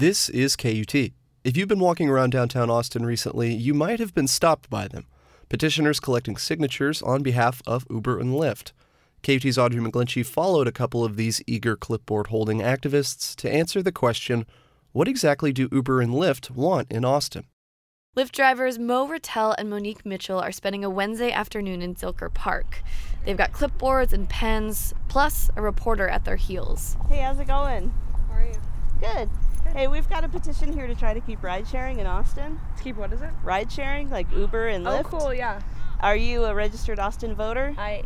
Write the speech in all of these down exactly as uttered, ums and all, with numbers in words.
This is K U T. If you've been walking around downtown Austin recently, you might have been stopped by them. Petitioners collecting signatures on behalf of Uber and Lyft. K U T's Audrey McGlinchey followed a couple of these eager clipboard-holding activists to answer the question, what exactly do Uber and Lyft want in Austin? Lyft drivers Mo Rattel and Monique Mitchell are spending a Wednesday afternoon in Zilker Park. They've got clipboards and pens, plus a reporter at their heels. Hey, how's it going? How are you? Good. Hey, we've got a petition here to try to keep ride sharing in Austin. To keep what is it? Ride sharing, like Uber and Lyft. Oh, cool, yeah. Are you a registered Austin voter? I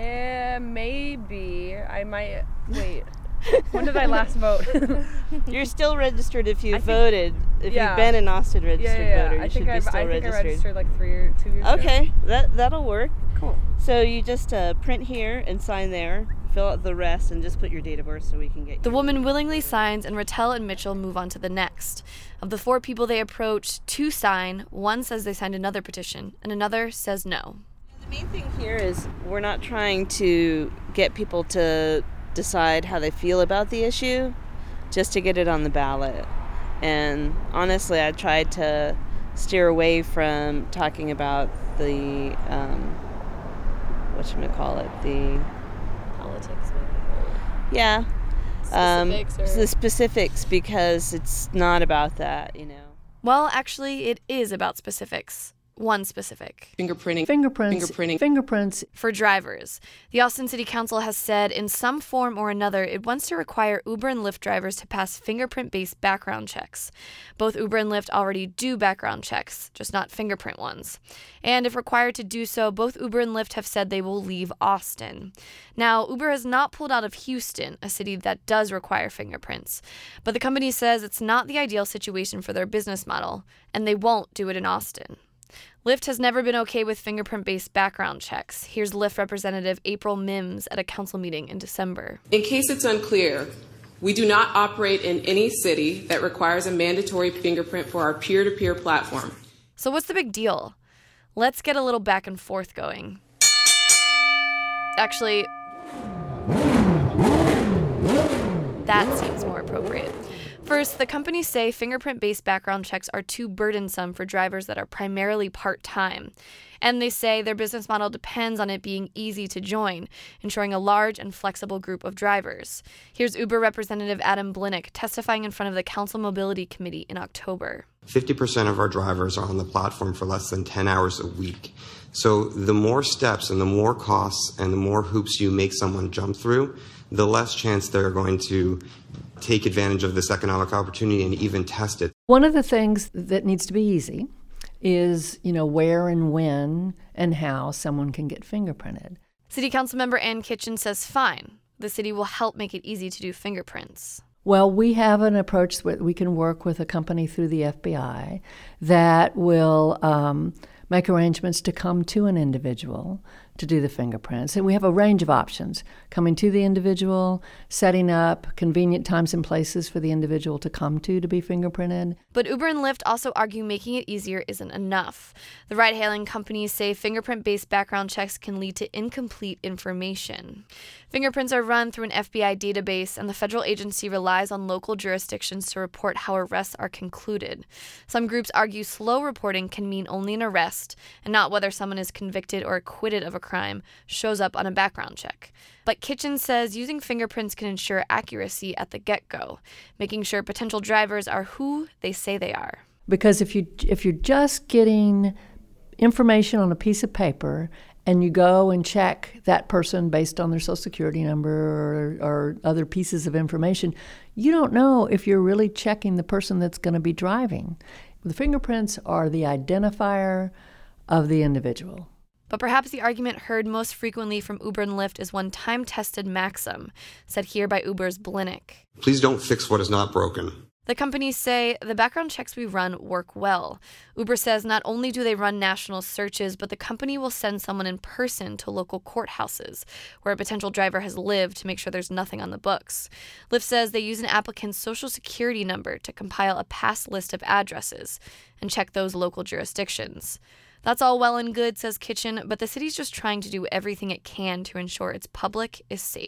uh, maybe. I might. Wait. When did I last vote? You're still registered if you I think- voted. If yeah. you've been an Austin registered yeah, yeah, yeah. voter, you I should think be I've, still I think registered. I registered like three or two years ago. Okay, that, that'll work. Cool. So you just uh, print here and sign there, fill out the rest, and just put your date of birth so we can get you. The woman willingly signs, and Rattel and Mitchell move on to the next. Of the four people they approach, two sign, one says they signed another petition, and another says no. The main thing here is we're not trying to get people to decide how they feel about the issue, just to get it on the ballot. And honestly, I tried to steer away from talking about the, um, whatchamacallit, the... Politics, Yeah. Um, Specifics or- the specifics, because it's not about that, you know. Well, actually, it is about specifics. One specific. Fingerprinting. Fingerprints. Fingerprinting. Fingerprints. For drivers, the Austin City Council has said in some form or another it wants to require Uber and Lyft drivers to pass fingerprint-based background checks. Both Uber and Lyft already do background checks, just not fingerprint ones. And if required to do so, both Uber and Lyft have said they will leave Austin. Now, Uber has not pulled out of Houston, a city that does require fingerprints. But the company says it's not the ideal situation for their business model, and they won't do it in Austin. Lyft has never been okay with fingerprint-based background checks. Here's Lyft representative April Mims at a council meeting in December. In case it's unclear, we do not operate in any city that requires a mandatory fingerprint for our peer-to-peer platform. So what's the big deal? Let's get a little back and forth going. Actually, that seems more appropriate. First, the companies say fingerprint-based background checks are too burdensome for drivers that are primarily part-time. And they say their business model depends on it being easy to join, ensuring a large and flexible group of drivers. Here's Uber Representative Adam Blinick testifying in front of the Council Mobility Committee in October. fifty percent of our drivers are on the platform for less than ten hours a week. So the more steps and the more costs and the more hoops you make someone jump through, the less chance they're going to take advantage of this economic opportunity and even test it. One of the things that needs to be easy is, you know, where and when and how someone can get fingerprinted. City Council member Ann Kitchen says fine. The city will help make it easy to do fingerprints. Well, we have an approach that we can work with a company through the F B I that will um, make arrangements to come to an individual to do the fingerprints. And we have a range of options, coming to the individual, setting up convenient times and places for the individual to come to to be fingerprinted. But Uber and Lyft also argue making it easier isn't enough. The ride-hailing companies say fingerprint-based background checks can lead to incomplete information. Fingerprints are run through an F B I database, and the federal agency relies on local jurisdictions to report how arrests are concluded. Some groups argue slow reporting can mean only an arrest, and not whether someone is convicted or acquitted of a crime shows up on a background check. But Kitchen says using fingerprints can ensure accuracy at the get-go, making sure potential drivers are who they say they are. Because if you if you're just getting information on a piece of paper and you go and check that person based on their social security number or, or other pieces of information, you don't know if you're really checking the person that's going to be driving. The fingerprints are the identifier of the individual. But perhaps the argument heard most frequently from Uber and Lyft is one time-tested maxim, said here by Uber's Blinick. Please don't fix what is not broken. The companies say the background checks we run work well. Uber says not only do they run national searches, but the company will send someone in person to local courthouses where a potential driver has lived to make sure there's nothing on the books. Lyft says they use an applicant's social security number to compile a past list of addresses and check those local jurisdictions. That's all well and good, says Kitchen, but the city's just trying to do everything it can to ensure its public is safe.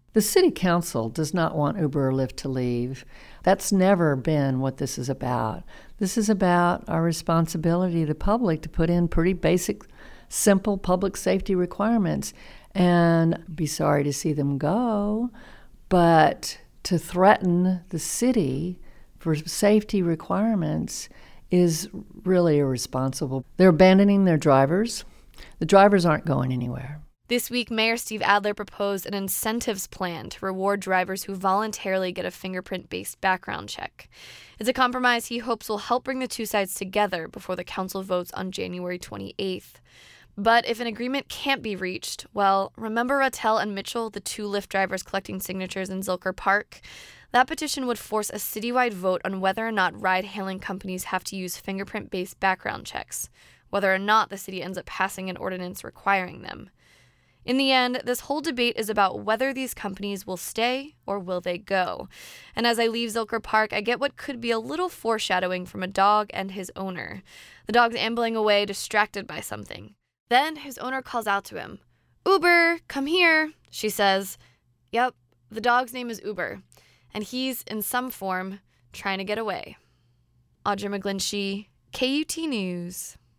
The city council does not want Uber or Lyft to leave. That's never been what this is about. This is about our responsibility to the public to put in pretty basic, simple public safety requirements. And be sorry to see them go, but to threaten the city for safety requirements is really irresponsible. They're abandoning their drivers. The drivers aren't going anywhere. This week, Mayor Steve Adler proposed an incentives plan to reward drivers who voluntarily get a fingerprint-based background check. It's a compromise he hopes will help bring the two sides together before the council votes on January twenty-eighth. But if an agreement can't be reached, well, remember Rattel and Mitchell, the two Lyft drivers collecting signatures in Zilker Park? That petition would force a citywide vote on whether or not ride-hailing companies have to use fingerprint-based background checks, whether or not the city ends up passing an ordinance requiring them. In the end, this whole debate is about whether these companies will stay or will they go. And as I leave Zilker Park, I get what could be a little foreshadowing from a dog and his owner. The dog's ambling away, distracted by something. Then his owner calls out to him. "Uber, come here," she says. Yep, the dog's name is Uber, and he's, in some form, trying to get away. Audra McGlinchey, K U T News.